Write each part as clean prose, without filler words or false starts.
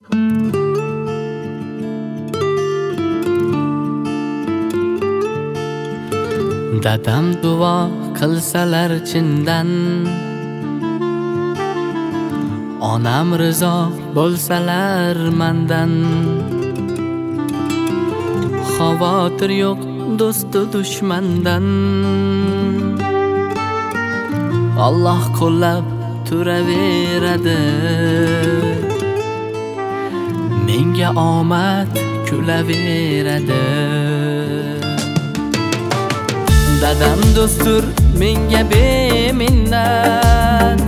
Dadam duo qilsalar chindan, onam rizo bo'lsalar mandan, xavotir yo'q do'stu dushmandan. Alloh qo'llab turaveradi, menga omad kulaveradi. Dadam do'stur menga beminnat,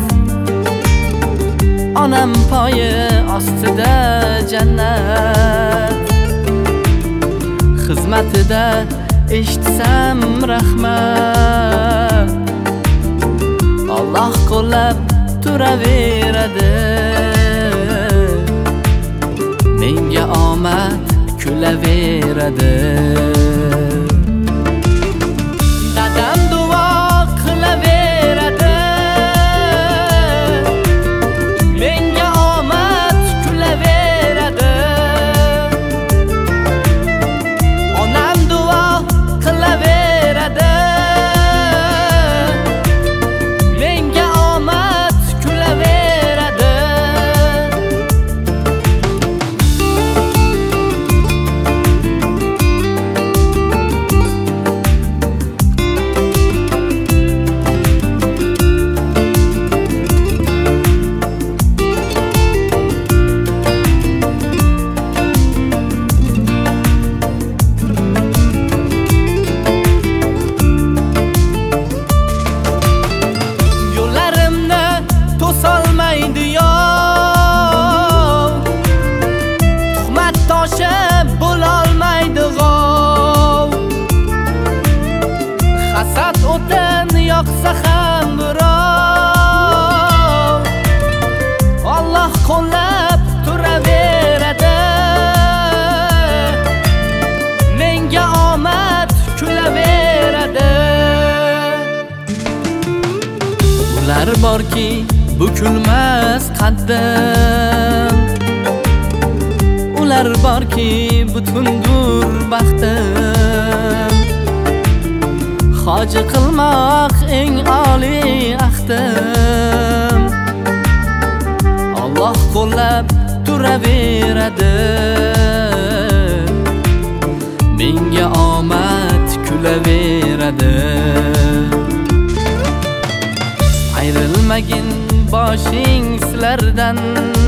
onam poyi ostida jannat. Xizmatida eshitsam rahmat, Alloh qo'llab turaveradi, menga omad kulaveradi. Dadam duo qilaveradi, menga omad kulaveradi. Onam duo qilaveradi, menga omad kulaveradi. To'solmaydi yov, tuhmat toshi bo'lolmaydi g'ov. Hasad o'tin yoqsa ham birov, Alloh qo'llab turaveradi, menga omad kulaveradi. Ular borki bukilmas qaddim, ular borki butundur baxtim. Hoji qilmoq eng oliy ahdim, Alloh qo'llab turaveradi, menga omad kulaveradi. Ayrilmagin boshing sizlardan,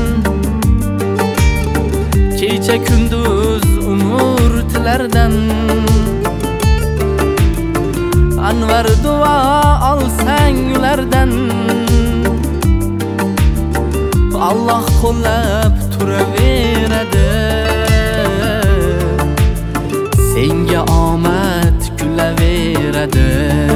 kecha kunduz umr tilardan. Anvar duo olsang ulardan, Alloh qo'llab turaveradi, senga omad kulaveradi.